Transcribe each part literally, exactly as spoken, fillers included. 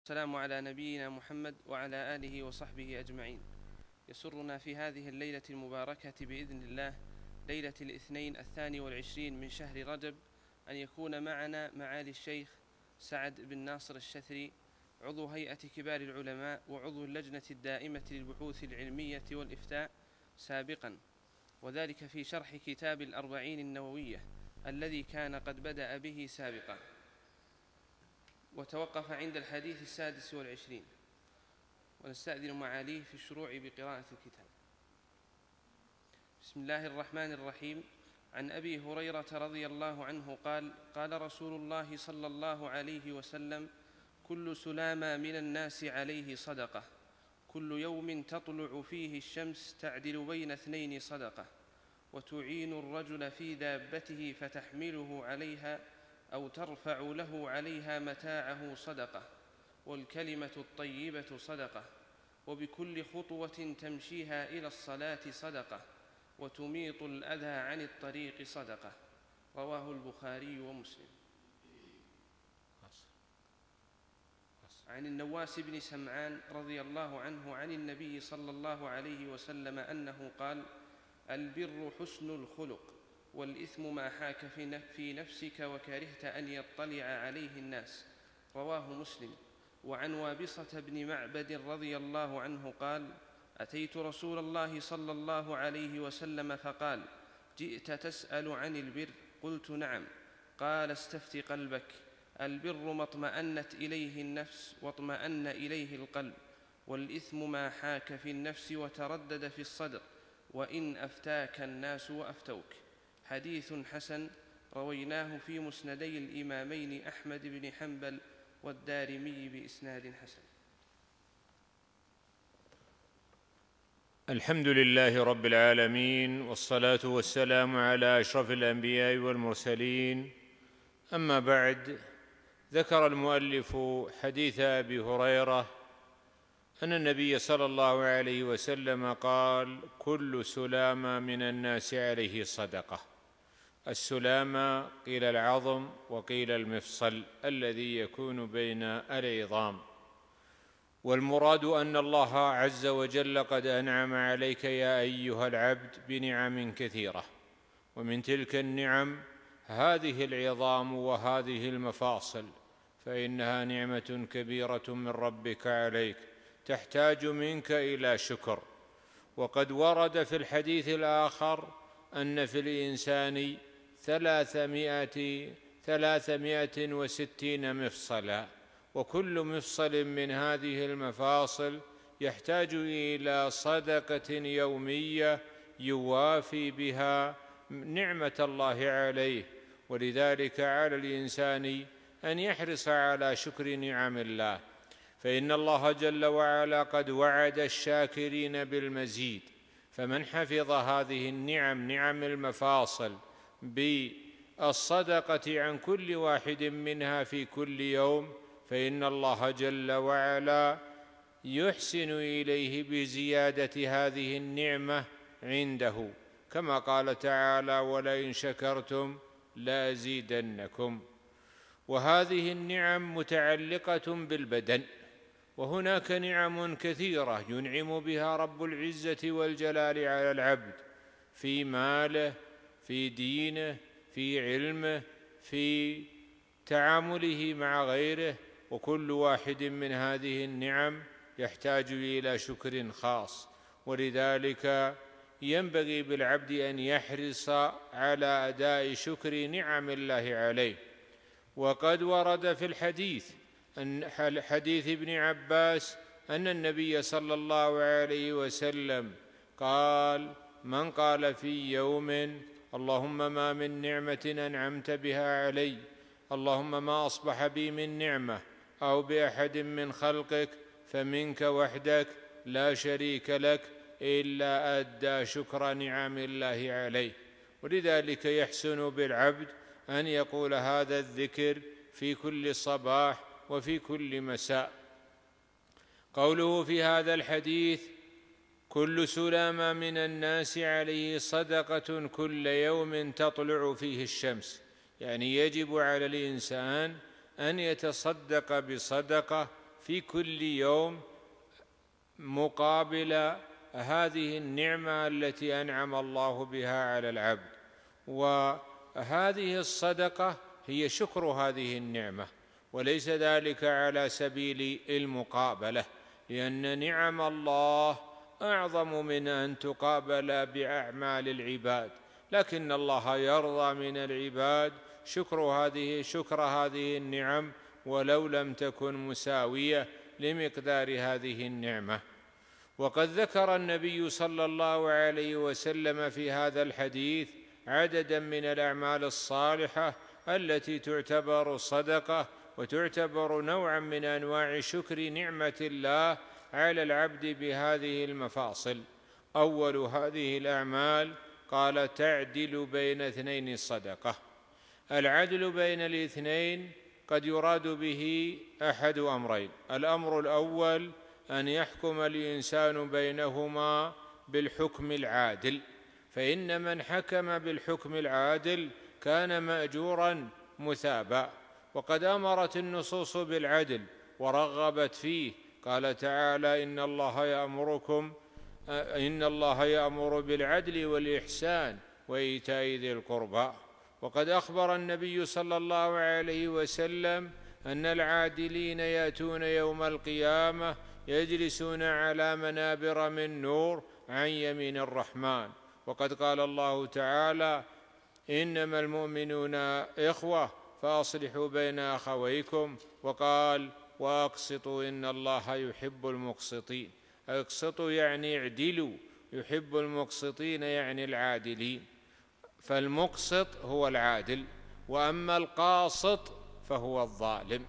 والسلام على نبينا محمد وعلى آله وصحبه أجمعين. يسرنا في هذه الليلة المباركة بإذن الله، ليلة الاثنين الثاني والعشرين من شهر رجب، أن يكون معنا معالي الشيخ سعد بن ناصر الشثري، عضو هيئة كبار العلماء وعضو اللجنة الدائمة للبحوث العلمية والإفتاء سابقا، وذلك في شرح كتاب الأربعين النووية الذي كان قد بدأ به سابقا، وتوقف عند الحديث السادس والعشرين، ونستأذن معاليه في الشروع بقراءة الكتاب. بسم الله الرحمن الرحيم. عن أبي هريرة رضي الله عنه قال: قال رسول الله صلى الله عليه وسلم: كل سلامة من الناس عليه صدقة، كل يوم تطلع فيه الشمس تعدل بين اثنين صدقة، وتعين الرجل في دابته فتحمله عليها أو ترفع له عليها متاعه صدقة، والكلمة الطيبة صدقة، وبكل خطوة تمشيها إلى الصلاة صدقة، وتميط الأذى عن الطريق صدقة. رواه البخاري ومسلم. عن النواس بن سمعان رضي الله عنه عن النبي صلى الله عليه وسلم أنه قال: البر حسن الخلق، والإثم ما حاك في نفسك وكرهت أن يطلع عليه الناس. رواه مسلم. وعن وابصة بن معبد رضي الله عنه قال: أتيت رسول الله صلى الله عليه وسلم فقال: جئت تسأل عن البر؟ قلت: نعم. قال: استفت قلبك، البر ما اطمأنت إليه النفس واطمأن إليه القلب، والإثم ما حاك في النفس وتردد في الصدر، وإن أفتاك الناس وأفتوك. حديث حسن، رويناه في مسندي الإمامين أحمد بن حنبل والدارمي بإسناد حسن. الحمد لله رب العالمين، والصلاة والسلام على أشرف الأنبياء والمرسلين. أما بعد، ذكر المؤلف حديث أبي هريرة أن النبي صلى الله عليه وسلم قال: كل سلامة من الناس عليه صدقة. السلامة قيل العظم وقيل المفصل الذي يكون بين العظام، والمراد أن الله عز وجل قد أنعم عليك يا أيها العبد بنعم كثيرة، ومن تلك النعم هذه العظام وهذه المفاصل، فإنها نعمة كبيرة من ربك عليك تحتاج منك إلى شكر. وقد ورد في الحديث الآخر أن في الإنسان ثلاثمائة ثلاثمائة وستين مفصلا، وكل مفصل من هذه المفاصل يحتاج إلى صدقة يومية يوافي بها نعمة الله عليه. ولذلك على الإنسان أن يحرص على شكر نعم الله، فإن الله جل وعلا قد وعد الشاكرين بالمزيد. فمن حفظ هذه النعم، نعم المفاصل، بالصدقة عن كل واحد منها في كل يوم، فإن الله جل وعلا يحسن إليه بزيادة هذه النعمة عنده، كما قال تعالى: ولئن شكرتم لأزيدنكم. وهذه النعم متعلقة بالبدن، وهناك نعم كثيرة ينعم بها رب العزة والجلال على العبد، في ماله، في دينه، في علمه، في تعامله مع غيره، وكل واحد من هذه النعم يحتاج إلى شكر خاص. ولذلك ينبغي بالعبد أن يحرص على أداء شكر نعم الله عليه. وقد ورد في الحديث أن حديث ابن عباس أن النبي صلى الله عليه وسلم قال: من قال في يوم: اللهم ما من نعمة أنعمت بها علي، اللهم ما أصبح بي من نعمة أو بأحد من خلقك فمنك وحدك لا شريك لك، إلا أدى شكر نعم الله عليه. ولذلك يحسن بالعبد أن يقول هذا الذكر في كل صباح وفي كل مساء. قوله في هذا الحديث: كل سلامة من الناس عليه صدقة كل يوم تطلع فيه الشمس، يعني يجب على الإنسان أن يتصدق بصدقة في كل يوم مقابل هذه النعمة التي أنعم الله بها على العبد. وهذه الصدقة هي شكر هذه النعمة، وليس ذلك على سبيل المقابلة، لأن نعم الله أعظم من أن تقابل بأعمال العباد، لكن الله يرضى من العباد شكر هذه شكر هذه النعم ولو لم تكن مساوية لمقدار هذه النعمة. وقد ذكر النبي صلى الله عليه وسلم في هذا الحديث عددا من الأعمال الصالحة التي تعتبر صدقة وتعتبر نوعا من أنواع شكر نعمة الله على العبد بهذه المفاصل. أول هذه الأعمال قال: تعدل بين اثنين الصدقة. العدل بين الاثنين قد يراد به أحد أمرين: الأمر الأول أن يحكم الإنسان بينهما بالحكم العادل، فإن من حكم بالحكم العادل كان مأجورا مثابا. وقد أمرت النصوص بالعدل ورغبت فيه، قال تعالى: إن الله يأمركم إن الله يأمر بالعدل والإحسان وإيتاء ذي القربى. وقد أخبر النبي صلى الله عليه وسلم أن العادلين يأتون يوم القيامة يجلسون على منابر من نور عن يمين الرحمن. وقد قال الله تعالى: إنما المؤمنون إخوة فأصلحوا بين أخويكم. وقال: وأقسطوا إن الله يحب المقسطين. اقسطوا يعني اعدلوا، يحب المقسطين يعني العادلين. فالمقسط هو العادل، وأما القاسط فهو الظالم.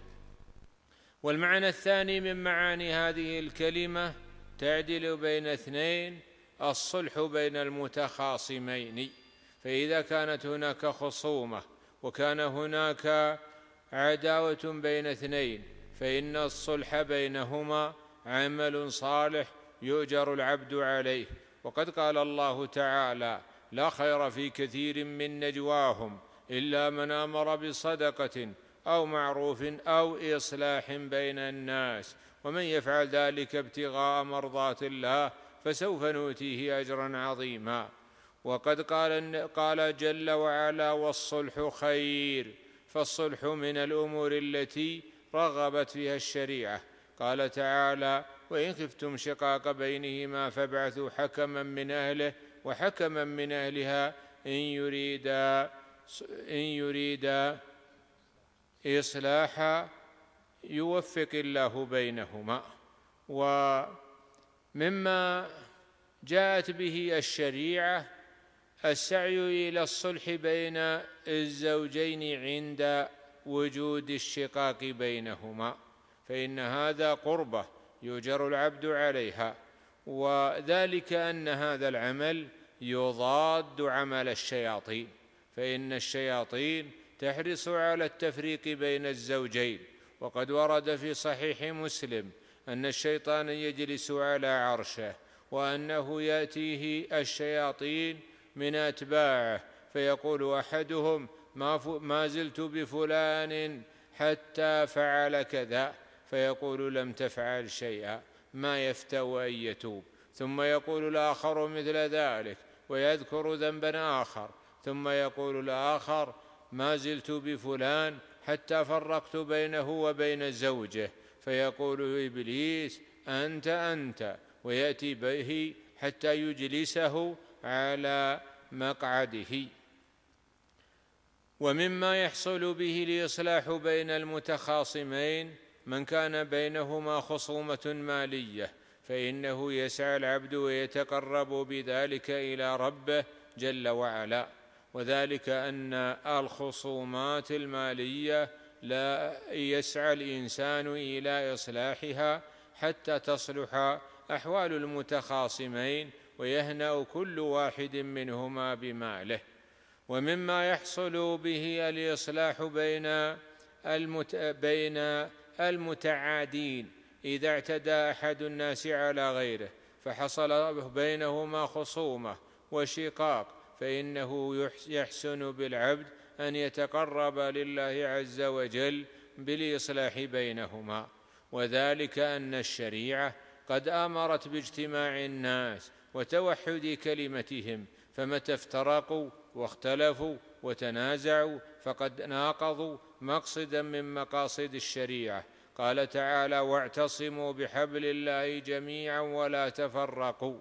والمعنى الثاني من معاني هذه الكلمة تعدل بين اثنين: الصلح بين المتخاصمين. فإذا كانت هناك خصومة وكان هناك عداوة بين اثنين فإن الصلح بينهما عمل صالح يؤجر العبد عليه. وقد قال الله تعالى: لا خير في كثير من نجواهم إلا من أمر بصدقة أو معروف أو إصلاح بين الناس، ومن يفعل ذلك ابتغاء مرضات الله فسوف نؤتيه أجرا عظيما. وقد قال, قال جل وعلا: والصلح خير. فالصلح من الأمور التي رغبت فيها الشريعة. قال تعالى: وإن خفتم شقاق بينهما فابعثوا حكما من أهله وحكما من أهلها إن يريدا إن يريدا إصلاحا يوفق الله بينهما. ومما جاءت به الشريعة السعي إلى الصلح بين الزوجين عند وجود الشقاق بينهما، فإن هذا قربة يؤجر العبد عليها، وذلك أن هذا العمل يضاد عمل الشياطين، فإن الشياطين تحرص على التفريق بين الزوجين. وقد ورد في صحيح مسلم أن الشيطان يجلس على عرشه، وأنه يأتيه الشياطين من أتباعه فيقول أحدهم: ما زلت بفلان حتى فعل كذا، فيقول: لم تفعل شيئا، ما يفتأ أن يتوب. ثم يقول الآخر مثل ذلك ويذكر ذنبا آخر، ثم يقول الآخر: ما زلت بفلان حتى فرقت بينه وبين زوجه، فيقول إبليس: أنت أنت، ويأتي به حتى يجلسه على مقعده. ومما يحصل به الإصلاح بين المتخاصمين من كان بينهما خصومة مالية، فإنه يسعى العبد ويتقرب بذلك إلى ربه جل وعلا، وذلك أن الخصومات المالية لا يسعى الإنسان إلى إصلاحها حتى تصلح أحوال المتخاصمين ويهنأ كل واحد منهما بماله. ومما يحصل به الإصلاح بين المت... بين المتعادين إذا اعتدى أحد الناس على غيره فحصل بينهما خصومة وشقاق، فإنه يحسن بالعبد أن يتقرب لله عز وجل بالإصلاح بينهما. وذلك أن الشريعة قد أمرت باجتماع الناس وتوحد كلمتهم، فمتى افترقوا واختلفوا وتنازعوا فقد ناقضوا مقصدا من مقاصد الشريعة. قال تعالى: واعتصموا بحبل الله جميعا ولا تفرقوا.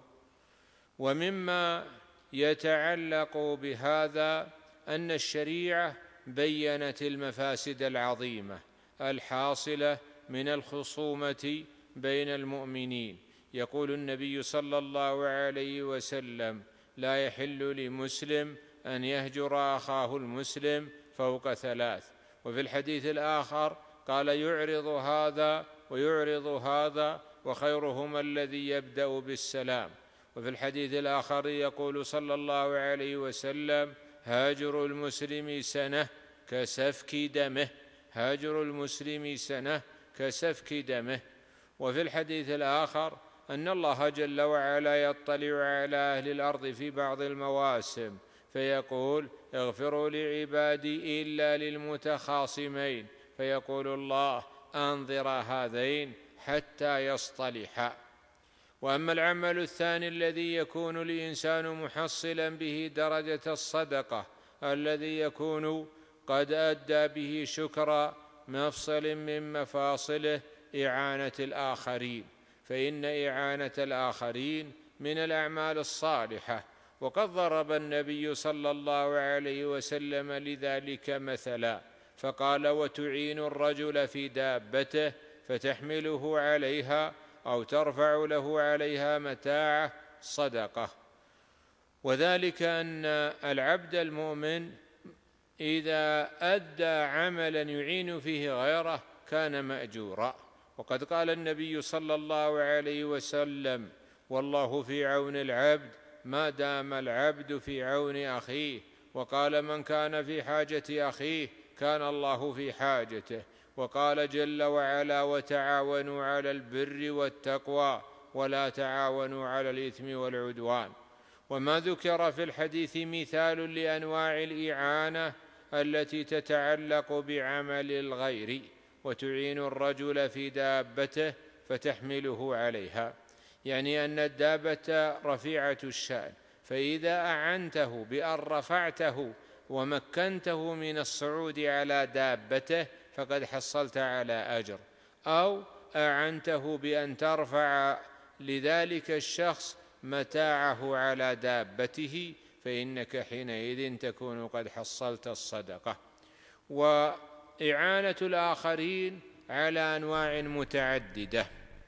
ومما يتعلق بهذا أن الشريعة بينت المفاسد العظيمة الحاصلة من الخصومة بين المؤمنين. يقول النبي صلى الله عليه وسلم: لا يحل لمسلم أن يهجر أخاه المسلم فوق ثلاث. وفي الحديث الآخر قال: يعرض هذا ويعرض هذا وخيرهما الذي يبدأ بالسلام. وفي الحديث الآخر يقول صلى الله عليه وسلم: هاجر المسلم سنة كسفك دمه، هاجر المسلم سنة كسفك دمه. وفي الحديث الآخر أن الله جل وعلا يطلع على أهل الأرض في بعض المواسم فيقول: اغفروا لعبادي إلا للمتخاصمين، فيقول الله: أنظر هذين حتى يصطلحا. وأما العمل الثاني الذي يكون الإنسان محصلا به درجة الصدقة، الذي يكون قد أدى به شكر مفصل من مفاصله، إعانة الآخرين، فإن إعانة الآخرين من الأعمال الصالحة. وقد ضرب النبي صلى الله عليه وسلم لذلك مثلا فقال: وتعين الرجل في دابته فتحمله عليها أو ترفع له عليها متاعه صدقة. وذلك أن العبد المؤمن إذا أدى عملا يعين فيه غيره كان مأجورا. وقد قال النبي صلى الله عليه وسلم: والله في عون العبد ما دام العبد في عون أخيه. وقال: من كان في حاجة أخيه كان الله في حاجته. وقال جل وعلا: وتعاونوا على البر والتقوى ولا تعاونوا على الإثم والعدوان. وما ذكر في الحديث مثال لأنواع الإعانة التي تتعلق بعمل الغير: وتعين الرجل في دابته فتحمله عليها، يعني أن الدابة رفيعة الشأن، فإذا أعنته بأن رفعته ومكنته من الصعود على دابته فقد حصلت على أجر، أو أعنته بأن ترفع لذلك الشخص متاعه على دابته فإنك حينئذ تكون قد حصلت الصدقة. وإعانة الآخرين على أنواع متعددة،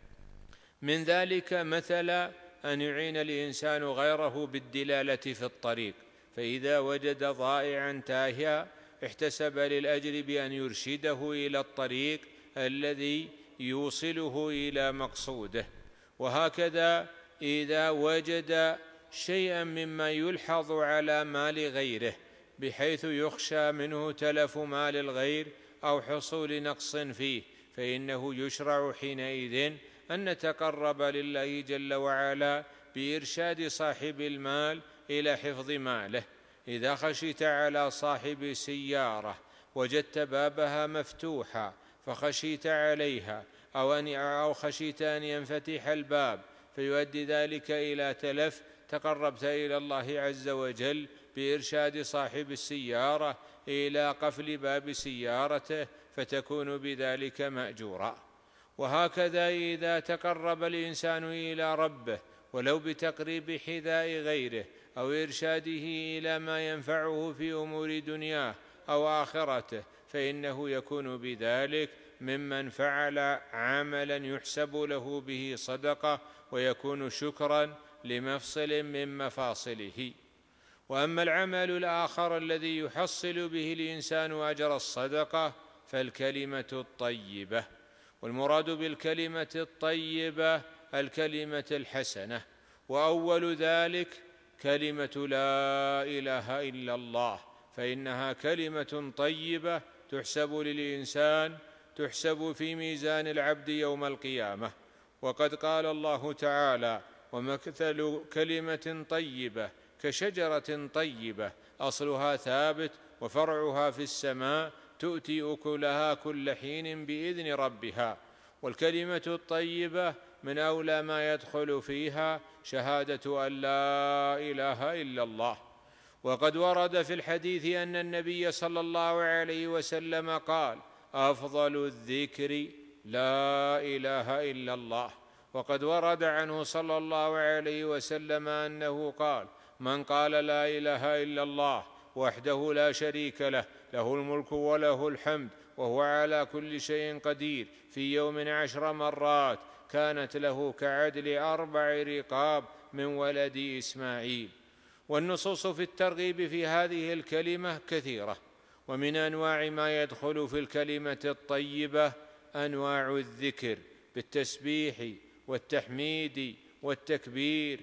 من ذلك مثلا أن يعين الإنسان غيره بالدلالة في الطريق، فإذا وجد ضائعا تاهيا احتسب للأجر بأن يرشده إلى الطريق الذي يوصله إلى مقصوده. وهكذا إذا وجد شيئا مما يلحظ على مال غيره بحيث يخشى منه تلف مال الغير أو حصول نقص فيه، فإنه يشرع حينئذ أن نتقرب لله جل وعلا بإرشاد صاحب المال إلى حفظ ماله. إذا خشيت على صاحب سيارة وجدت بابها مفتوحا فخشيت عليها، أو, أن أو خشيت أن ينفتح الباب فيؤدي ذلك إلى تلف، تقربت إلى الله عز وجل بإرشاد صاحب السيارة إلى قفل باب سيارته فتكون بذلك مأجورا. وهكذا إذا تقرب الإنسان إلى ربه ولو بتقريب حذاء غيره أو إرشاده إلى ما ينفعه في أمور دنياه أو آخرته فإنه يكون بذلك ممن فعل عملا يحسب له به صدقة ويكون شكرا لمفصل من مفاصله. وأما العمل الآخر الذي يحصل به الإنسان أجر الصدقة فالكلمة الطيبة، والمراد بالكلمة الطيبة الكلمة الحسنة، وأول ذلك كلمة لا إله إلا الله، فإنها كلمة طيبة تحسب للإنسان تحسب في ميزان العبد يوم القيامة. وقد قال الله تعالى: ومثل كلمة طيبة كشجرة طيبة أصلها ثابت وفرعها في السماء تؤتي أكلها كل حين بإذن ربها. والكلمة الطيبة من أولى ما يدخل فيها شهادة أن لا إله إلا الله. وقد ورد في الحديث أن النبي صلى الله عليه وسلم قال: أفضل الذكر لا إله إلا الله. وقد ورد عنه صلى الله عليه وسلم أنه قال: من قال لا إله إلا الله وحده لا شريك له، له الملك وله الحمد وهو على كل شيء قدير، في يوم عشر مرات، كانت له كعدل أربع رقاب من ولد إسماعيل. والنصوص في الترغيب في هذه الكلمة كثيرة، ومن أنواع ما يدخل في الكلمة الطيبة أنواع الذكر بالتسبيح والتحميد والتكبير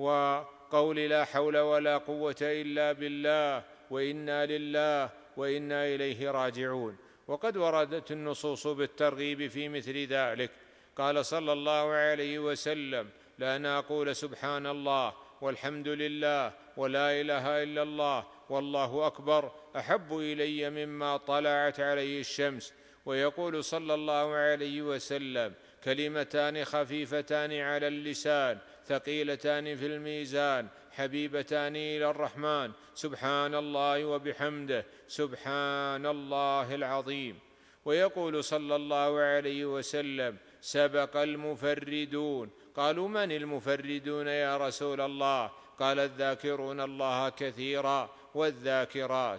وقول لا حول ولا قوة إلا بالله وإنا لله وإنا إليه راجعون. وقد وردت النصوص بالترغيب في مثل ذلك. قال صلى الله عليه وسلم: لأن أقول سبحان الله والحمد لله ولا إله إلا الله والله أكبر أحب إلي مما طلعت عليه الشمس. ويقول صلى الله عليه وسلم: كلمتان خفيفتان على اللسان ثقيلتان في الميزان حبيبتان إلى الرحمن، سبحان الله وبحمده سبحان الله العظيم. ويقول صلى الله عليه وسلم: سبق المفردون. قالوا: من المفردون يا رسول الله؟ قال: الذاكرون الله كثيرا والذاكرات.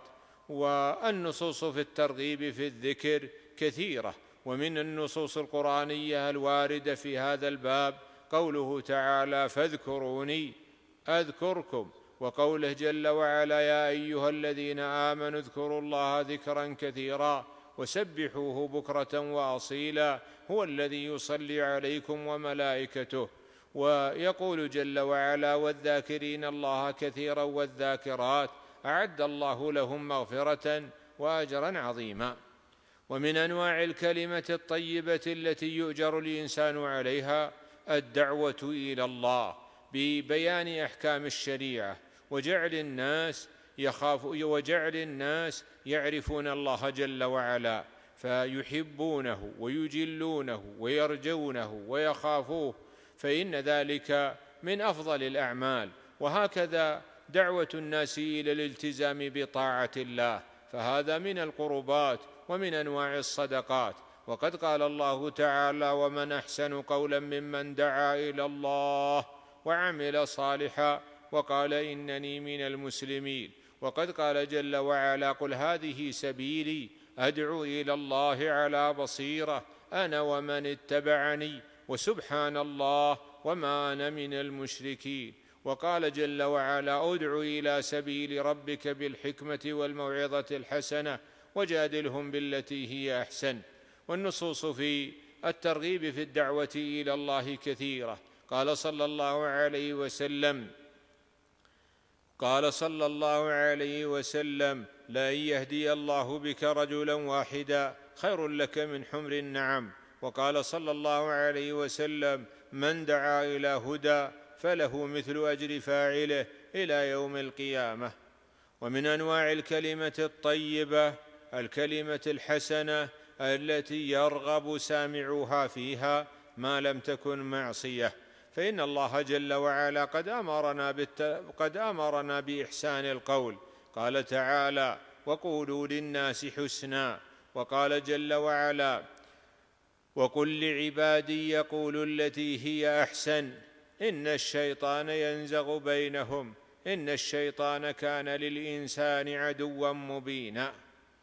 والنصوص في الترغيب في الذكر كثيرة، ومن النصوص القرآنية الواردة في هذا الباب قوله تعالى: فاذكروني أذكركم، وقوله جل وعلا: يا أيها الذين آمنوا اذكروا الله ذكرا كثيرا وسبحوه بكرة وأصيلا هو الذي يصلي عليكم وملائكته. ويقول جل وعلا: والذاكرين الله كثيرا والذاكرات أعد الله لهم مغفرة وأجرا عظيما. ومن أنواع الكلمة الطيبة التي يؤجر الإنسان عليها الدعوة إلى الله ببيان أحكام الشريعة، وجعل الناس يخافوا وجعل الناس يعرفون الله جل وعلا فيحبونه ويجلونه ويرجونه ويخافوه، فإن ذلك من أفضل الأعمال. وهكذا دعوة الناس إلى الالتزام بطاعة الله، فهذا من القربات ومن أنواع الصدقات. وقد قال الله تعالى: ومن أحسن قولا ممن دعا إلى الله وعمل صالحا وقال إنني من المسلمين. وقد قال جل وعلا: قل هذه سبيلي أدعو إلى الله على بصيرة أنا ومن اتبعني وسبحان الله وما أنا من المشركين. وقال جل وعلا: ادع إلى سبيل ربك بالحكمة والموعظة الحسنة وجادلهم بالتي هي أحسن. والنصوص في الترغيب في الدعوة إلى الله كثيرة. قال صلى الله عليه وسلم قال صلى الله عليه وسلم: لأن يهدي الله بك رجلا واحدا خير لك من حمر النعم. وقال صلى الله عليه وسلم: من دعا إلى هدى فله مثل أجر فاعله إلى يوم القيامة. ومن أنواع الكلمة الطيبة الكلمة الحسنة التي يرغب سامعوها فيها ما لم تكن معصية، فإن الله جل وعلا قد أمرنا, بالت... قد أمرنا بإحسان القول. قال تعالى: وقولوا للناس حسنا. وقال جل وعلا: وقل لعبادي يقولوا التي هي أحسن إن الشيطان ينزغ بينهم إن الشيطان كان للإنسان عدوا مبينا.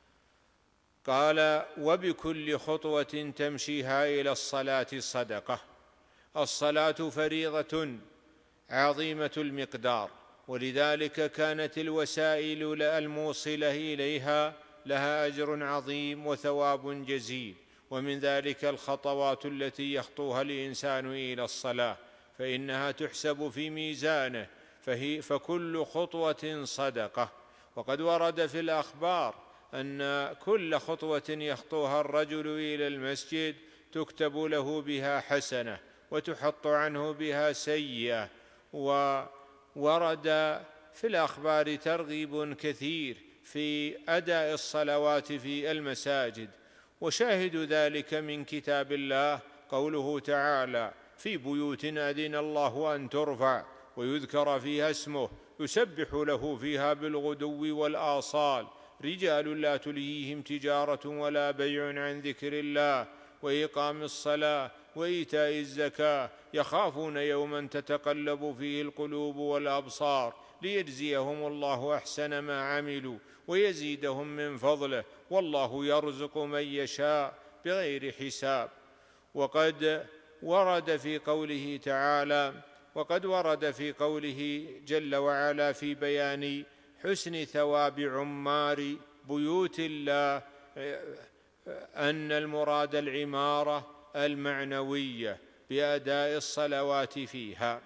قال: وبكل خطوة تمشيها إلى الصلاة صدقة. الصلاة فريضة عظيمة المقدار، ولذلك كانت الوسائل الموصلة إليها لها أجر عظيم وثواب جزيل. ومن ذلك الخطوات التي يخطوها الإنسان إلى الصلاة، فإنها تحسب في ميزانه، فهي فكل خطوة صدقة. وقد ورد في الأخبار أن كل خطوة يخطوها الرجل إلى المسجد تكتب له بها حسنة وتحط عنه بها سيئة. وورد في الأخبار ترغيب كثير في أداء الصلوات في المساجد، وشاهد ذلك من كتاب الله قوله تعالى: في بيوت أذن الله أن ترفع ويذكر فيها اسمه يسبح له فيها بالغدو والآصال رجال لا تلهيهم تجارة ولا بيع عن ذكر الله وإقام الصلاة وإيتاء الزكاة يخافون يوما تتقلب فيه القلوب والأبصار ليجزيهم الله أحسن ما عملوا ويزيدهم من فضله والله يرزق من يشاء بغير حساب. وقد ورد في قوله تعالى وقد ورد في قوله جل وعلا في بيان حسن ثواب عمار بيوت الله أن المراد العمارة المعنوية بأداء الصلوات فيها.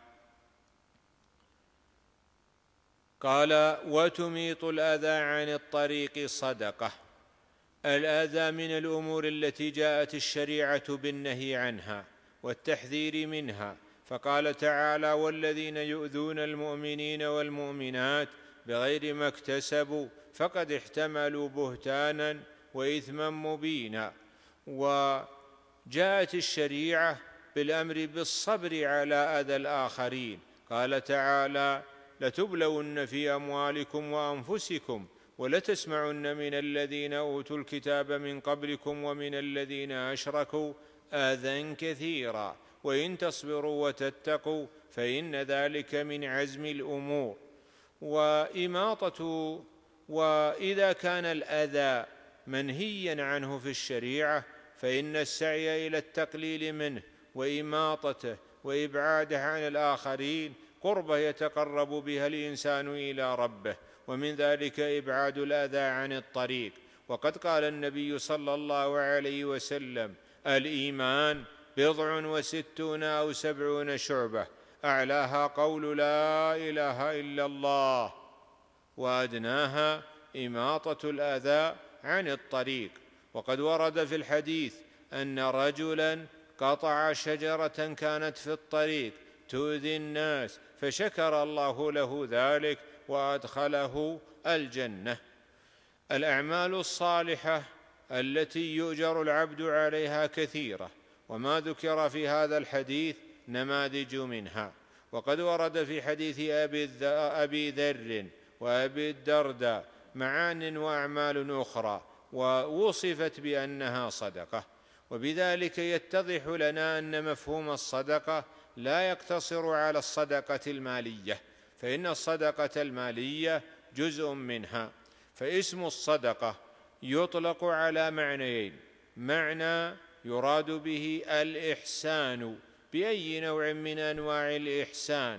قال: وتميط الأذى عن الطريق صدقة. الأذى من الأمور التي جاءت الشريعة بالنهي عنها والتحذير منها، فقال تعالى: والذين يؤذون المؤمنين والمؤمنات بغير ما اكتسبوا فقد احتملوا بهتانا وإثما مبينا. وجاءت الشريعة بالأمر بالصبر على أذى الآخرين، قال تعالى: لتبلون في أموالكم وأنفسكم ولتسمعن من الذين أوتوا الكتاب من قبلكم ومن الذين أشركوا آذى كثيرا وإن تصبروا وتتقوا فإن ذلك من عزم الأمور. وإماطة وإذا كان الأذى منهيا عنه في الشريعة فإن السعي إلى التقليل منه وإماطته وإبعاده عن الآخرين قربة يتقرب بها الإنسان إلى ربه، ومن ذلك إبعاد الأذى عن الطريق. وقد قال النبي صلى الله عليه وسلم: الإيمان بضع وستون أو سبعون شعبة أعلاها قول لا إله إلا الله وأدناها إماطة الأذى عن الطريق. وقد ورد في الحديث أن رجلا قطع شجرة كانت في الطريق تؤذي الناس فشكر الله له ذلك وأدخله الجنة. الأعمال الصالحة التي يؤجر العبد عليها كثيرة، وما ذكر في هذا الحديث نماذج منها. وقد ورد في حديث أبي ذر وأبي الدرداء معان وأعمال أخرى ووصفت بأنها صدقة، وبذلك يتضح لنا أن مفهوم الصدقة لا يقتصر على الصدقة المالية، فإن الصدقة المالية جزء منها. فاسم الصدقة يطلق على معنيين: معنى يراد به الإحسان بأي نوع من أنواع الإحسان،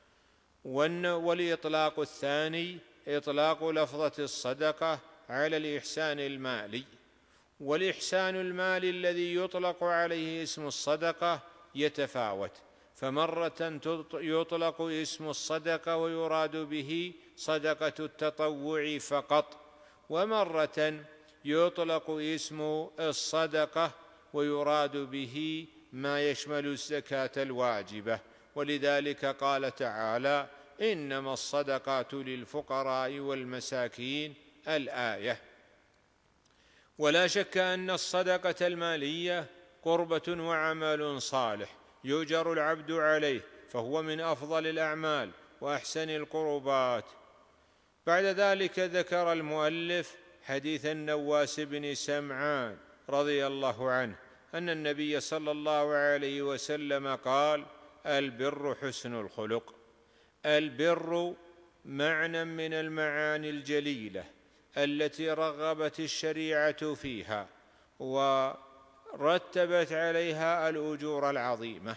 والإطلاق الثاني إطلاق لفظة الصدقة على الإحسان المالي. والإحسان المالي الذي يطلق عليه اسم الصدقة يتفاوت، فمرة يطلق اسم الصدقة ويراد به صدقة التطوع فقط، ومرة يطلق اسم الصدقة ويراد به ما يشمل الزكاة الواجبة. ولذلك قال تعالى: إنما الصدقات للفقراء والمساكين الآية. ولا شك أن الصدقة المالية قربة وعمل صالح يؤجر العبد عليه، فهو من أفضل الأعمال وأحسن القربات. بعد ذلك ذكر المؤلف حديث النواس بن سمعان رضي الله عنه أن النبي صلى الله عليه وسلم قال: البر حسن الخلق. البر معنى من المعاني الجليلة التي رغبت الشريعة فيها ورتبت عليها الأجور العظيمة.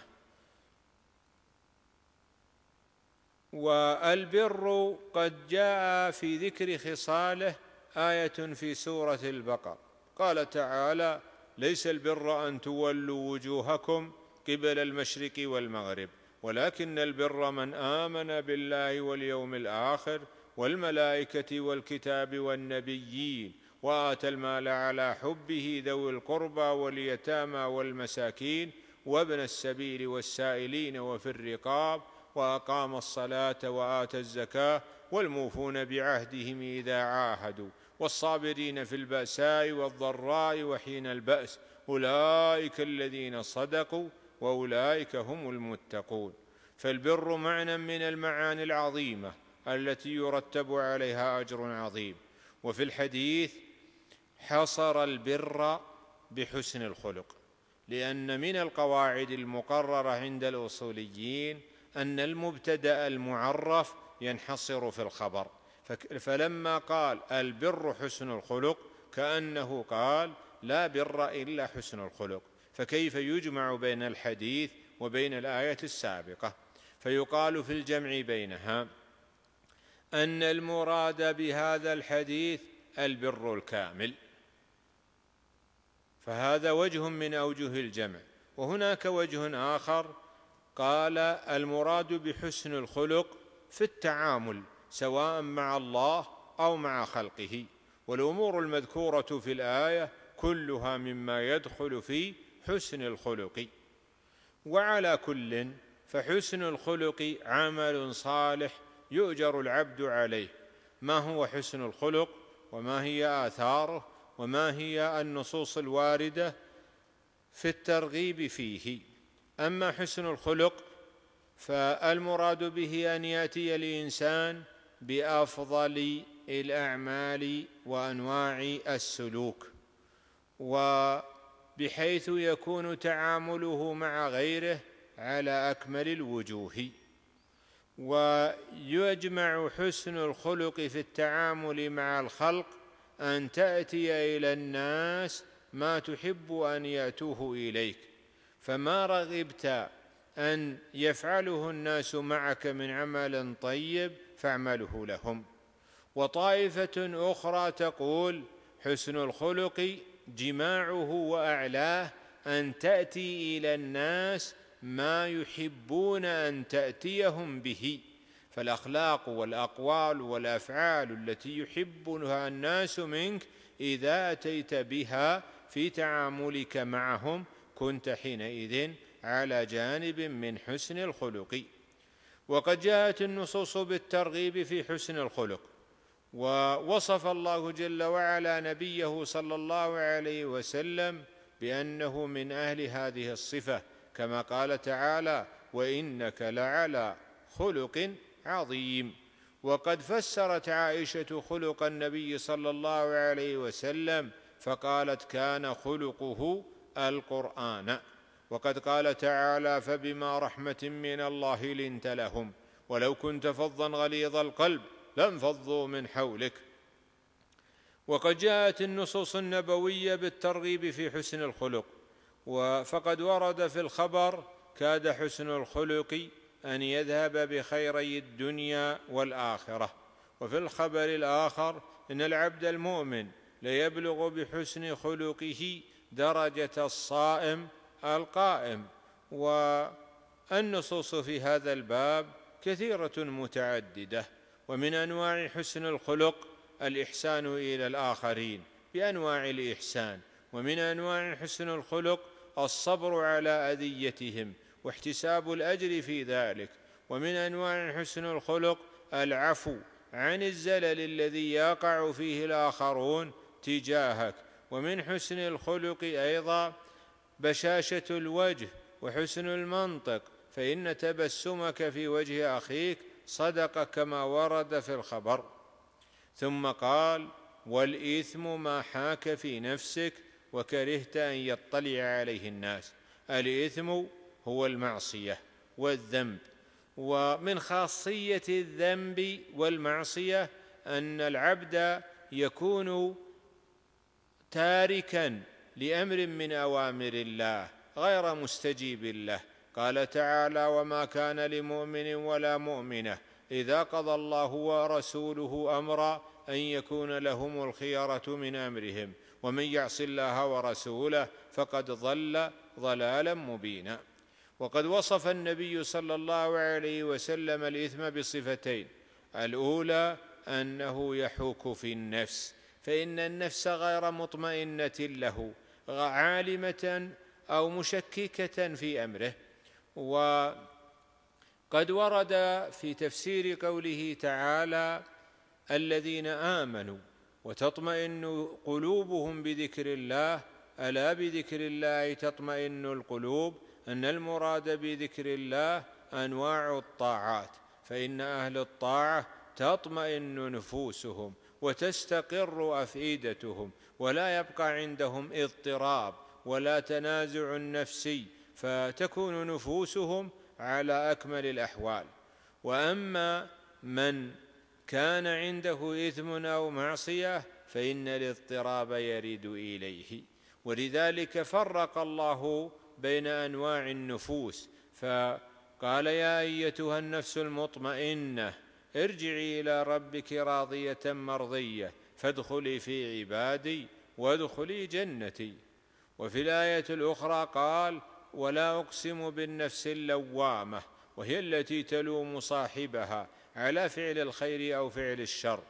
والبر قد جاء في ذكر خصاله آية في سورة البقرة، قال تعالى: ليس البر أن تولوا وجوهكم قبل المشرق والمغرب ولكن البر من آمن بالله واليوم الآخر والملائكة والكتاب والنبيين وآتى المال على حبه ذوي القربى واليتامى والمساكين وابن السبيل والسائلين وفي الرقاب وأقام الصلاة وآتى الزكاة والموفون بعهدهم إذا عاهدوا والصابرين في البأساء والضراء وحين البأس أولئك الذين صدقوا وأولئك هم المتقون. فالبر معنى من المعاني العظيمة التي يرتب عليها أجر عظيم. وفي الحديث حصر البر بحسن الخلق، لأن من القواعد المقررة عند الأصوليين أن المبتدأ المعرف ينحصر في الخبر، فلما قال البر حسن الخلق كأنه قال لا بر إلا حسن الخلق، فكيف يجمع بين الحديث وبين الآية السابقة؟ فيقال في الجمع بينها أن المراد بهذا الحديث البر الكامل، فهذا وجه من أوجه الجمع. وهناك وجه آخر قال المراد بحسن الخلق في التعامل سواء مع الله أو مع خلقه، والأمور المذكورة في الآية كلها مما يدخل في حسن الخلق. وعلى كل فحسن الخلق عمل صالح يؤجر العبد عليه. ما هو حسن الخلق وما هي آثاره وما هي النصوص الواردة في الترغيب فيه؟ أما حسن الخلق فالمراد به أن يأتي الإنسان بأفضل الأعمال وأنواع السلوك، وبحيث يكون تعامله مع غيره على أكمل الوجوه. ويجمع حسن الخلق في التعامل مع الخلق أن تأتي إلى الناس ما تحب أن يأتوه إليك، فما رغبت أن يفعله الناس معك من عمل طيب فاعمله لهم. وطائفة أخرى تقول حسن الخلق جماعه وأعلاه أن تأتي إلى الناس ما يحبون أن تأتيهم به، فالأخلاق والأقوال والأفعال التي يحبها الناس منك إذا أتيت بها في تعاملك معهم كنت حينئذ على جانب من حسن الخلق. وقد جاءت النصوص بالترغيب في حسن الخلق، ووصف الله جل وعلا نبيه صلى الله عليه وسلم بأنه من أهل هذه الصفة، كما قال تعالى وإنك لعلى خلق عظيم. وقد فسرت عائشة خلق النبي صلى الله عليه وسلم فقالت كان خلقه القرآن. وقد قال تعالى فبما رحمة من الله لنت لهم ولو كنت فظا غليظ القلب لانفضوا من حولك. وقد جاءت النصوص النبوية بالترغيب في حسن الخلق، فقد ورد في الخبر كاد حسن الخلق أن يذهب بخيري الدنيا والآخرة. وفي الخبر الآخر إن العبد المؤمن ليبلغ بحسن خلقه درجة الصائم القائم. والنصوص في هذا الباب كثيرة متعددة. ومن أنواع حسن الخلق الإحسان إلى الآخرين بأنواع الإحسان، ومن أنواع حسن الخلق الصبر على أذيتهم واحتساب الأجر في ذلك، ومن أنواع حسن الخلق العفو عن الزلل الذي يقع فيه الآخرون تجاهك، ومن حسن الخلق أيضا بشاشة الوجه وحسن المنطق، فإن تبسمك في وجه أخيك صدق كما ورد في الخبر. ثم قال والإثم ما حاك في نفسك وكرهت أن يطلع عليه الناس. الإثم هو المعصية والذنب، ومن خاصية الذنب والمعصية أن العبد يكون تاركا لأمر من أوامر الله غير مستجيب له. قال تعالى وما كان لمؤمن ولا مؤمنة إذا قضى الله ورسوله أمرا أن يكون لهم الخيرة من أمرهم ومن يعص الله ورسوله فقد ضل ضلالا مبينا. وقد وصف النبي صلى الله عليه وسلم الإثم بصفتين: الأولى أنه يحوك في النفس، فإن النفس غير مطمئنة له عالمة أو مشككة في أمره. وقد ورد في تفسير قوله تعالى الذين آمنوا وتطمئن قلوبهم بذكر الله ألا بذكر الله تطمئن القلوب، أن المراد بذكر الله أنواع الطاعات، فإن أهل الطاعة تطمئن نفوسهم وتستقر أفئدتهم، ولا يبقى عندهم اضطراب ولا تنازع نفسي، فتكون نفوسهم على أكمل الأحوال. وأما من كان عنده إثم أو معصية فإن الاضطراب يرد إليه، ولذلك فرق الله بين أنواع النفوس، فقال يا أيتها النفس المطمئنة ارجعي إلى ربك راضية مرضية فادخلي في عبادي وادخلي جنتي. وفي الآية الأخرى قال ولا أقسم بالنفس اللوامة، وهي التي تلوم صاحبها على فعل الخير أو فعل الشر.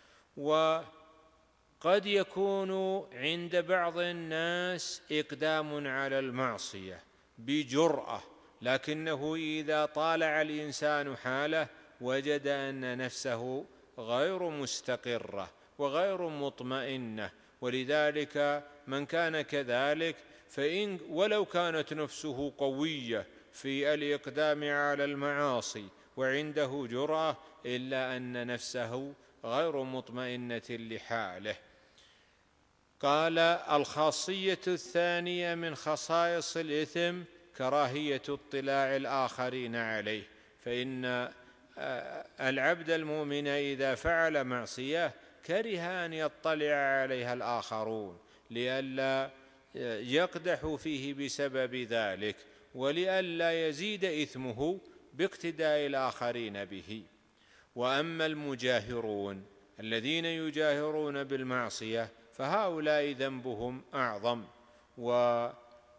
وقد يكون عند بعض الناس إقدام على المعصية بجرأة، لكنه إذا طالع الإنسان حاله وجد أن نفسه غير مستقرة وغير مطمئنة، ولذلك من كان كذلك فإن ولو كانت نفسه قوية في الإقدام على المعاصي وعنده جرأة إلا أن نفسه غير مطمئنة لحاله. قال الخاصية الثانية من خصائص الإثم كراهية اطلاع الآخرين عليه، فإن العبد المؤمن إذا فعل معصية كره أن يطلع عليها الآخرون لئلا يقدح فيه بسبب ذلك، ولئلا يزيد إثمه باقتداء الآخرين به. وأما المجاهرون الذين يجاهرون بالمعصية فهؤلاء ذنبهم أعظم. وقد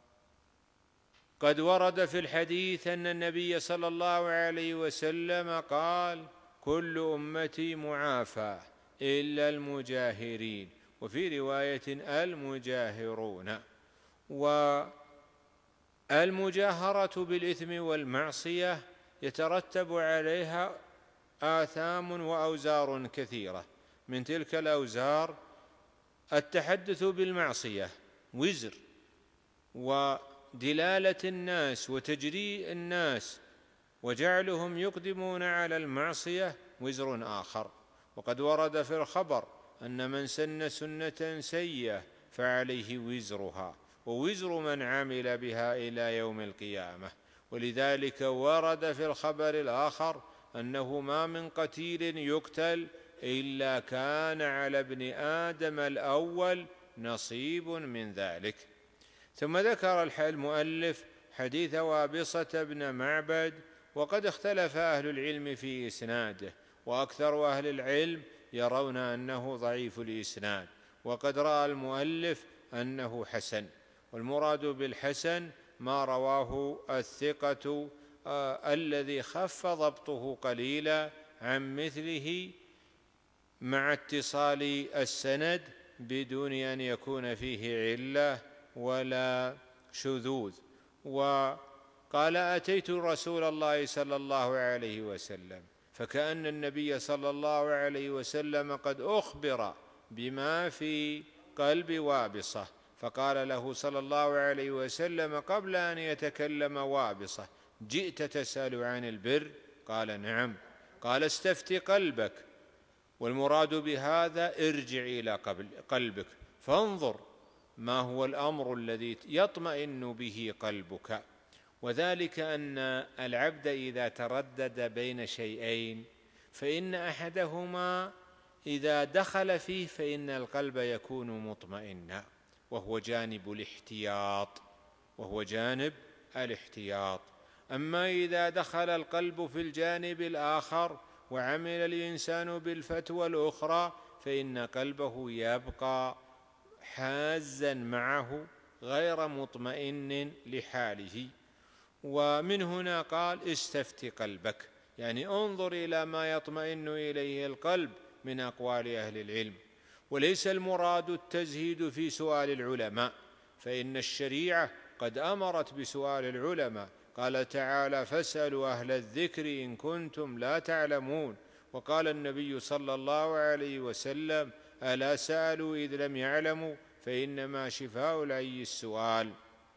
ورد في الحديث أن النبي صلى الله عليه وسلم قال كل أمتي معافى إلا المجاهرين، وفي رواية المجاهرون. والمجاهرة بالإثم والمعصية يترتب عليها آثام وأوزار كثيرة، من تلك الأوزار التحدث بالمعصية وزر، ودلالة الناس وتجريء الناس وجعلهم يقدمون على المعصية وزر آخر. وقد ورد في الخبر أن من سن سنة سيئة فعليه وزرها ووزر من عمل بها إلى يوم القيامة. ولذلك ورد في الخبر الآخر أنه ما من قتيل يقتل إلا كان على ابن آدم الأول نصيب من ذلك. ثم ذكر المؤلف حديث وابصة بن معبد، وقد اختلف أهل العلم في إسناده، وأكثر أهل العلم يرون أنه ضعيف الإسناد، وقد رأى المؤلف أنه حسن. والمراد بالحسن ما رواه الثقة آه الذي خف ضبطه قليلا عن مثله مع اتصال السند بدون أن يكون فيه علة ولا شذوذ. وقال أتيت رسول الله صلى الله عليه وسلم فكأن النبي صلى الله عليه وسلم قد أخبر بما في قلب وابصة، فقال له صلى الله عليه وسلم قبل أن يتكلم وابصة جئت تسأل عن البر؟ قال نعم. قال استفت قلبك، والمراد بهذا ارجع إلى قلبك فانظر ما هو الأمر الذي يطمئن به قلبك. وذلك أن العبد إذا تردد بين شيئين فإن أحدهما إذا دخل فيه فإن القلب يكون مطمئنا، وهو جانب الاحتياط وهو جانب الاحتياط. أما إذا دخل القلب في الجانب الآخر وعمل الإنسان بالفتوى الأخرى فإن قلبه يبقى حازا معه غير مطمئن لحاله. ومن هنا قال استفت قلبك، يعني انظر إلى ما يطمئن إليه القلب من أقوال أهل العلم. وليس المراد التزهيد في سؤال العلماء، فإن الشريعة قد أمرت بسؤال العلماء، قال تعالى فاسألوا أهل الذكر إن كنتم لا تعلمون. وقال النبي صلى الله عليه وسلم ألا سألوا إذ لم يعلموا فإنما شفاء العي السؤال.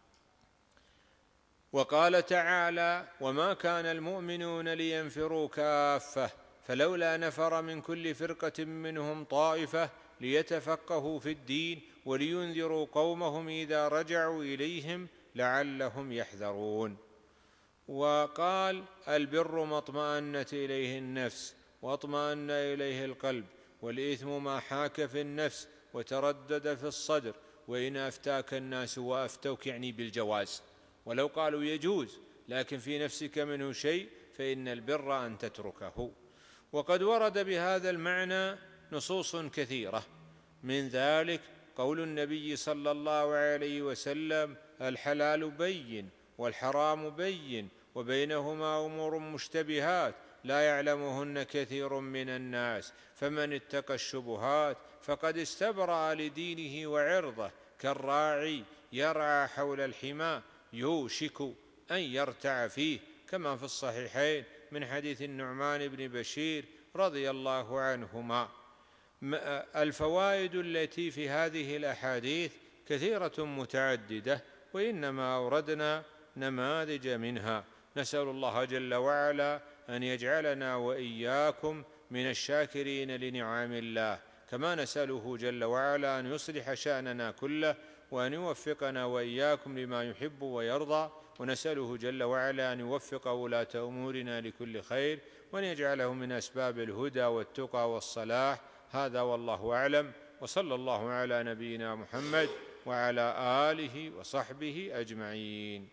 وقال تعالى: وما كان المؤمنون لينفروا كافة فلولا نفر من كل فرقة منهم طائفة ليتفقهوا في الدين ولينذروا قومهم إذا رجعوا إليهم لعلهم يحذرون. وقال: البر ما اطمأنت إليه النفس واطمأن إليه القلب، والإثم ما حاك في النفس وتردد في الصدر، وإن أفتاك الناس وأفتوك يعني بالجواز، ولو قالوا يجوز لكن في نفسك منه شيء فإن البر أن تتركه. وقد ورد بهذا المعنى نصوص كثيرة، من ذلك قول النبي صلى الله عليه وسلم: الحلال بين والحرام بين وبينهما أمور مشتبهات لا يعلمهن كثير من الناس، فمن اتقى الشبهات فقد استبرأ لدينه وعرضه، كالراعي يرعى حول الحمى يوشك أن يرتع فيه، كما في الصحيحين من حديث النعمان بن بشير رضي الله عنهما. الفوائد التي في هذه الأحاديث كثيرة متعددة، وإنما أوردنا نماذج منها. نسأل الله جل وعلا أن يجعلنا وإياكم من الشاكرين لنعم الله، كما نسأله جل وعلا أن يصلح شأننا كله وأن يوفقنا وإياكم لما يحب ويرضى، ونسأله جل وعلا أن يوفق ولاة أمورنا لكل خير وأن يجعله من أسباب الهدى والتقى والصلاح. هذا والله أعلم، وصلى الله على نبينا محمد وعلى آله وصحبه أجمعين.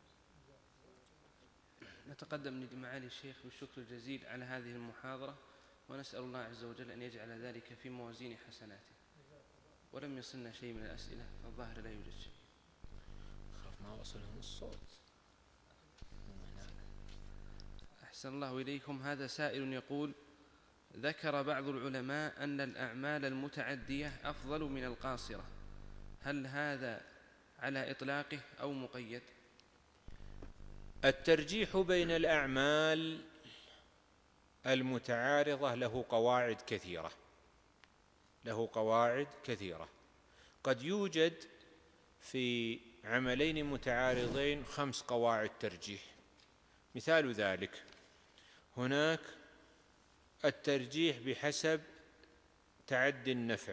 نتقدم لمعالي الشيخ بالشكر الجزيل على هذه المحاضرة، ونسأل الله عز وجل أن يجعل ذلك في موازين حسناته. ولم يصلنا شيء من الأسئلة، الظاهر لا يوجد شيء. خاف ما وصلهم الصوت. أحسن الله إليكم. هذا سائل يقول: ذكر بعض العلماء أن الأعمال المتعدية أفضل من القاصرة، هل هذا على إطلاقه أو مقيد؟ الترجيح بين الأعمال المتعارضة له قواعد كثيرة له قواعد كثيرة قد يوجد في عملين متعارضين خمس قواعد ترجيح. مثال ذلك: هناك الترجيح بحسب تعدي النفع،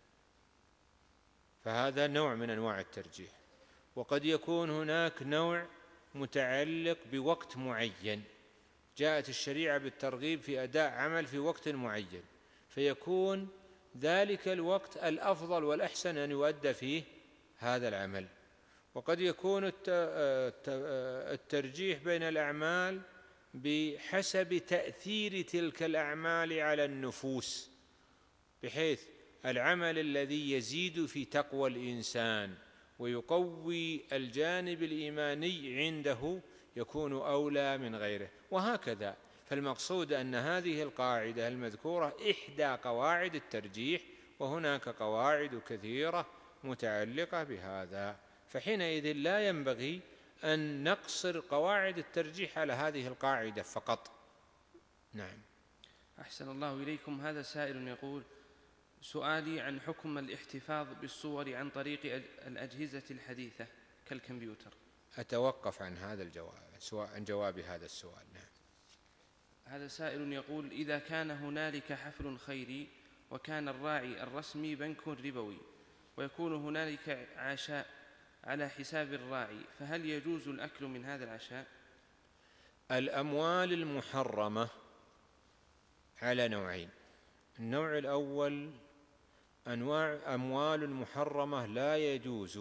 فهذا نوع من أنواع الترجيح. وقد يكون هناك نوع متعلق بوقت معين، جاءت الشريعة بالترغيب في أداء عمل في وقت معين، فيكون ذلك الوقت الأفضل والأحسن أن يؤدى فيه هذا العمل. وقد يكون الترجيح بين الأعمال بحسب تأثير تلك الأعمال على النفوس، بحيث العمل الذي يزيد في تقوى الإنسان ويقوي الجانب الإيماني عنده يكون أولى من غيره، وهكذا. فالمقصود أن هذه القاعدة المذكورة إحدى قواعد الترجيح، وهناك قواعد كثيرة متعلقة بهذا، فحينئذ لا ينبغي أن نقصر قواعد الترجيح على هذه القاعدة فقط. نعم. أحسن الله إليكم. هذا سائل يقول: سؤالي عن حكم الاحتفاظ بالصور عن طريق الأجهزة الحديثة كالكمبيوتر. أتوقف عن هذا الجواب سواء عن جواب هذا السؤال. نعم. هذا سائل يقول: إذا كان هنالك حفل خيري وكان الراعي الرسمي بنك ربوي ويكون هنالك عشاء على حساب الراعي، فهل يجوز الأكل من هذا العشاء؟ الأموال المحرمة على نوعين: النوع الأول أنواع أموال محرمة لا يجوز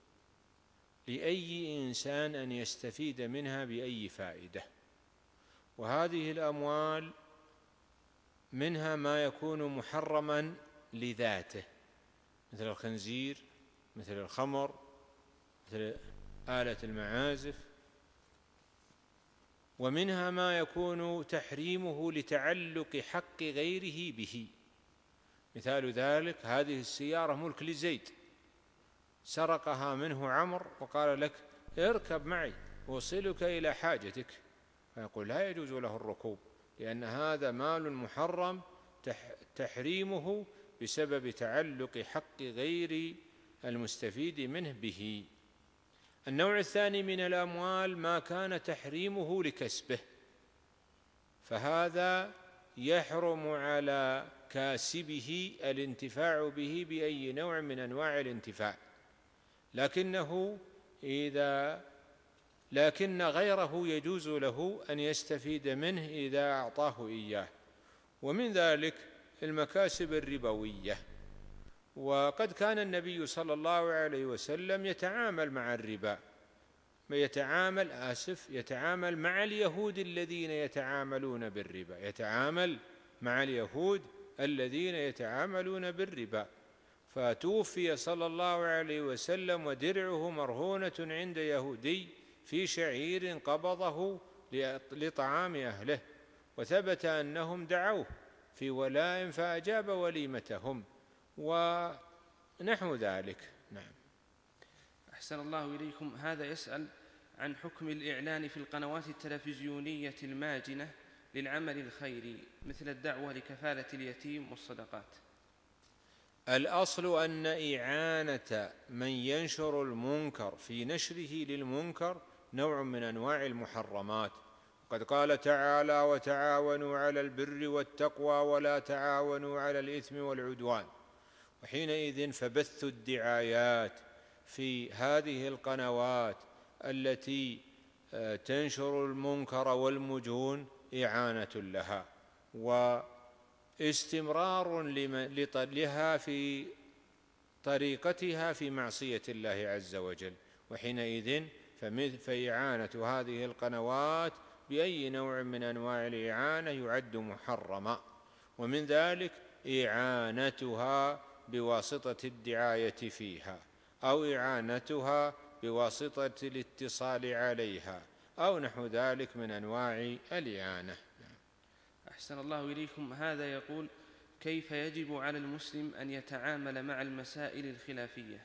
لأي إنسان أن يستفيد منها بأي فائدة، وهذه الأموال منها ما يكون محرما لذاته مثل الخنزير، مثل الخمر، مثل آلة المعازف، ومنها ما يكون تحريمه لتعلق حق غيره به. مثال ذلك: هذه السيارة ملك لزيد، سرقها منه عمرو وقال لك اركب معي أوصلك إلى حاجتك، فيقول لا يجوز له الركوب، لأن هذا مال محرم تحريمه بسبب تعلق حق غير المستفيد منه به. النوع الثاني من الأموال ما كان تحريمه لكسبه، فهذا يحرم على كاسبه الانتفاع به بأي نوع من أنواع الانتفاع، لكنه إذا لكن غيره يجوز له أن يستفيد منه إذا أعطاه إياه، ومن ذلك المكاسب الربوية. وقد كان النبي صلى الله عليه وسلم يتعامل مع الربا يتعامل آسف يتعامل مع اليهود الذين يتعاملون بالربا يتعامل مع اليهود الذين يتعاملون بالربا فتوفي صلى الله عليه وسلم ودرعه مرهونة عند يهودي في شعير قبضه لطعام أهله، وثبت أنهم دعوه في ولاء فأجاب وليمتهم ونحو ذلك. نعم. أحسن الله إليكم. هذا يسأل عن حكم الإعلان في القنوات التلفزيونية الماجنة للعمل الخيري مثل الدعوة لكفالة اليتيم والصدقات. الأصل أن إعانة من ينشر المنكر في نشره للمنكر نوع من أنواع المحرمات، قد قال تعالى: وتعاونوا على البر والتقوى ولا تعاونوا على الإثم والعدوان. وحينئذ فبث الدعايات في هذه القنوات التي تنشر المنكر والمجون إعانة لها واستمرار لها في طريقتها في معصية الله عز وجل، وحينئذ فإعانة هذه القنوات بأي نوع من أنواع الإعانة يعد محرما، ومن ذلك إعانتها بواسطة الدعاية فيها، أو إعانتها بواسطة الاتصال عليها، أو نحو ذلك من أنواع الإعانة. أحسن الله إليكم. هذا يقول: كيف يجب على المسلم أن يتعامل مع المسائل الخلافية؟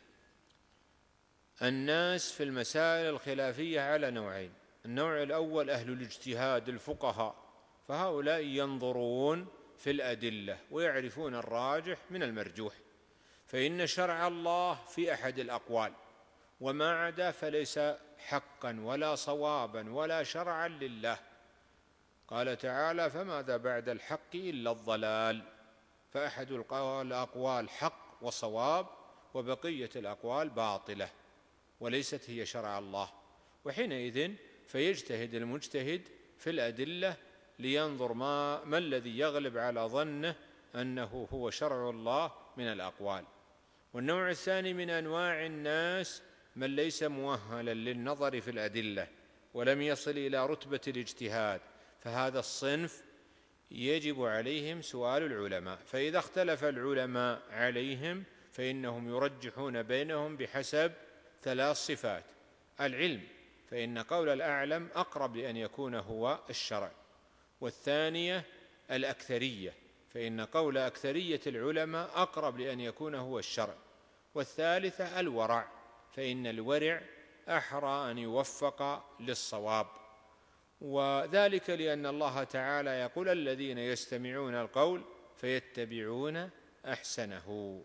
الناس في المسائل الخلافية على نوعين: النوع الأول أهل الاجتهاد الفقهاء، فهؤلاء ينظرون في الأدلة ويعرفون الراجح من المرجوح، فإن شرع الله في أحد الأقوال، وما عدا فليس حقا ولا صوابا ولا شرعا لله. قال تعالى: فماذا بعد الحق إلا الضلال، فأحد الأقوال حق وصواب، وبقية الأقوال باطلة وليست هي شرع الله. وحينئذ فيجتهد المجتهد في الأدلة لينظر ما, ما الذي يغلب على ظنه أنه هو شرع الله من الأقوال. والنوع الثاني من أنواع الناس من ليس مؤهلا للنظر في الأدلة ولم يصل إلى رتبة الاجتهاد، فهذا الصنف يجب عليهم سؤال العلماء، فإذا اختلف العلماء عليهم فإنهم يرجحون بينهم بحسب ثلاث صفات: العلم، فإن قول الأعلم أقرب لأن يكون هو الشرع، والثانية الأكثرية، فإن قول أكثرية العلماء أقرب لأن يكون هو الشرع، والثالثة الورع، فإن الورع أحرى أن يوفق للصواب، وذلك لأن الله تعالى يقول: الذين يستمعون القول فيتبعون أحسنه.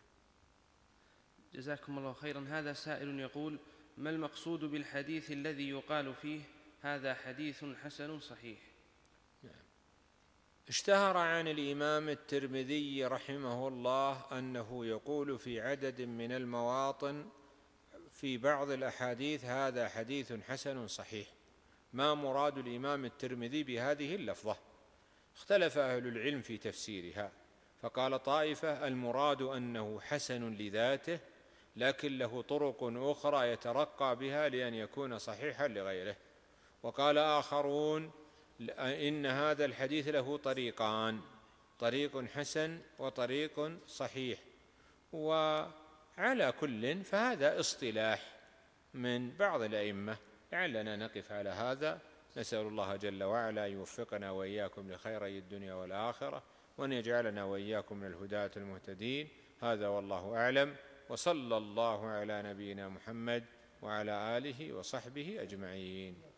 جزاكم الله خيرا. هذا سائل يقول: ما المقصود بالحديث الذي يقال فيه هذا حديث حسن صحيح؟ اشتهر عن الإمام الترمذي رحمه الله أنه يقول في عدد من المواطن في بعض الأحاديث: هذا حديث حسن صحيح. ما مراد الإمام الترمذي بهذه اللفظة؟ اختلف أهل العلم في تفسيرها، فقال طائفة: المراد أنه حسن لذاته لكن له طرق أخرى يترقى بها لأن يكون صحيحا لغيره. وقال آخرون: إن هذا الحديث له طريقان، طريق حسن وطريق صحيح. وعلى كل فهذا اصطلاح من بعض الأئمة، لعلنا نقف على هذا. نسأل الله جل وعلا يوفقنا وإياكم لخيري الدنيا والآخرة، وأن يجعلنا وإياكم من الهداة المهتدين. هذا والله أعلم، وصلى الله على نبينا محمد وعلى آله وصحبه أجمعين.